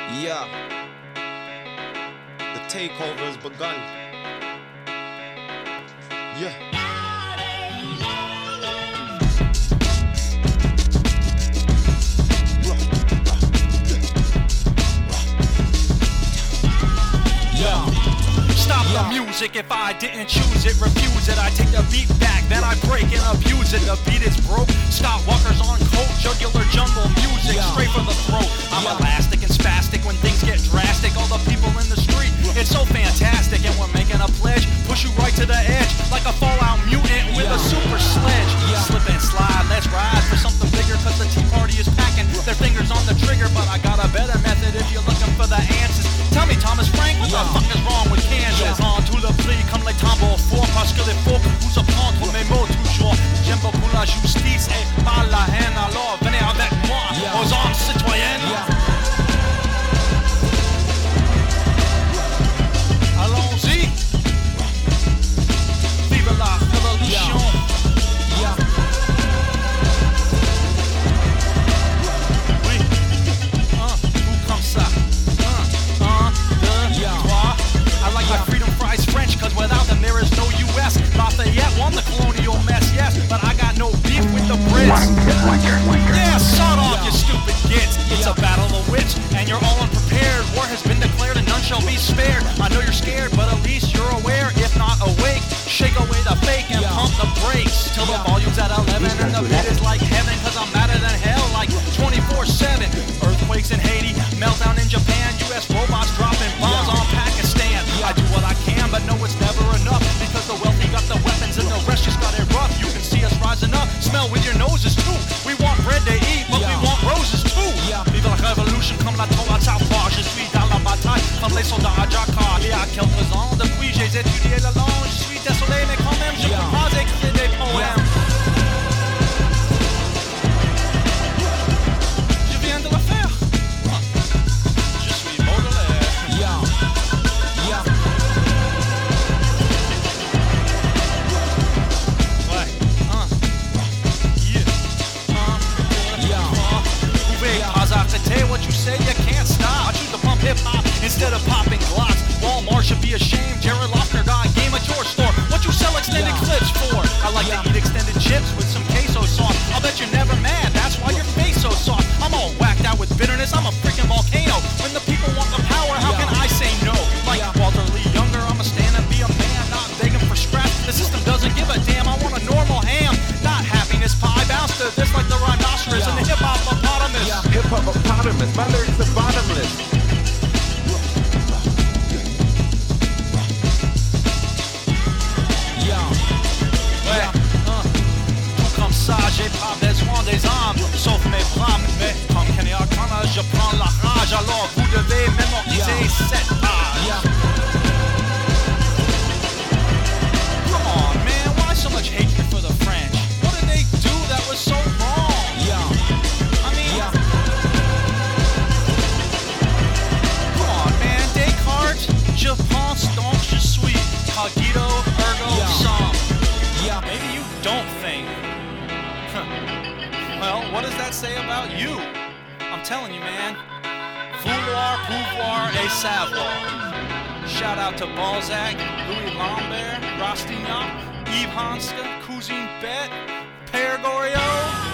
Yeah, the takeover has begun. Yeah. Stop the music if I didn't choose it, refuse it. I take the beat back, then I break and abuse it. The beat is broke, Scott Walker's on coke, jugular jungle music, straight for the throat. I'm elastic and spastic when things get drastic. All the people in the street, it's so fantastic. And we're making a pledge, push you right to the edge, like a Fallout mutant with a super sledge. Slip and slide, let's ride for something bigger, cause the Tea Party is packing their fingers on the trigger. But I got a better method if you're looking for the answers. Tell me, Thomas Frank, what the fuck is wrong with Kansas? En tout le prix comme les tambours forts, parce que les faux vous apprendre mes mots toujours. J'aime beaucoup la justice et pas la haine, alors venez avec moi aux armes citoyennes. Allons-y. Vive la révolution. Oui, tout comme ça. I like my freedom fries French, cause without them there is no US. Lafayette won the colonial mess, yes, but I got no beef with the Brits. Yeah, sawed off, you stupid gits. It's a battle of wits, and you're all unprepared. War has been declared and none shall be spared. I know you're scared, but at least you're aware, if not awake. Shake away the fake and pump the brakes till the volume's at 11 and the beat is like heaven, cause I'm madder than hell, like 24/7. Earthquakes in Haiti, meltdown in Japan, US robots dropping bombs on Pakistan. I do what I can, but no, it's never enough, because the wealthy got the weapons and the rest just got it rough. You can see us rising up, smell with your noses too. We want bread to eat, but we want roses too. Vive la révolution comme la tombe à Tarpar. Je suis dans la bataille comme les soldats à Jakar. Il y a quelques ans, depuis j'ai étudié la langue. Je suis désolé, mais quand même, je peux pas écrire des poèmes. Je viens de le faire. Je suis Baudelaire. What you say, you can't stop. I choose to pump hip-hop instead of popping glocks. Walmart should be ashamed. Jared Lochner got a game at your store. What you sell extended clips for? I like to eat extended chips with some queso sauce. I'll bet you're never mad, that's why your face so soft. I'm all whacked out with bitterness, I'm a freaking volcano. When the people want the power, how can I say no? Like Walter Lee Younger, I'ma stand and be a man, not begging for scraps. The system doesn't give a damn, I want a normal ham, not happiness pie. Bounce to this like the rhinoceros and the hip-hop-opotamus. Hip-hop-opotamus, my lyrics are bottomless. Tout comme ça, j'ai pas besoin des armes, sauf mes bras. Mais comme Kenny Arcana, je prends la rage. Alors vous devez mémoriser cette page. Come on, man, why so much hatred for the French? What did they do that was so wrong? I mean, come on, man, Descartes, je pense donc je suis, cogito ergo sum. Maybe you don't think. Well, what does that say about you? I'm telling you, man. Vouloir, pouvoir, et savoir. Shout out to Balzac, Louis Lambert, Rastignac, Yves Hanska, Cousine Bette, Père Goriot.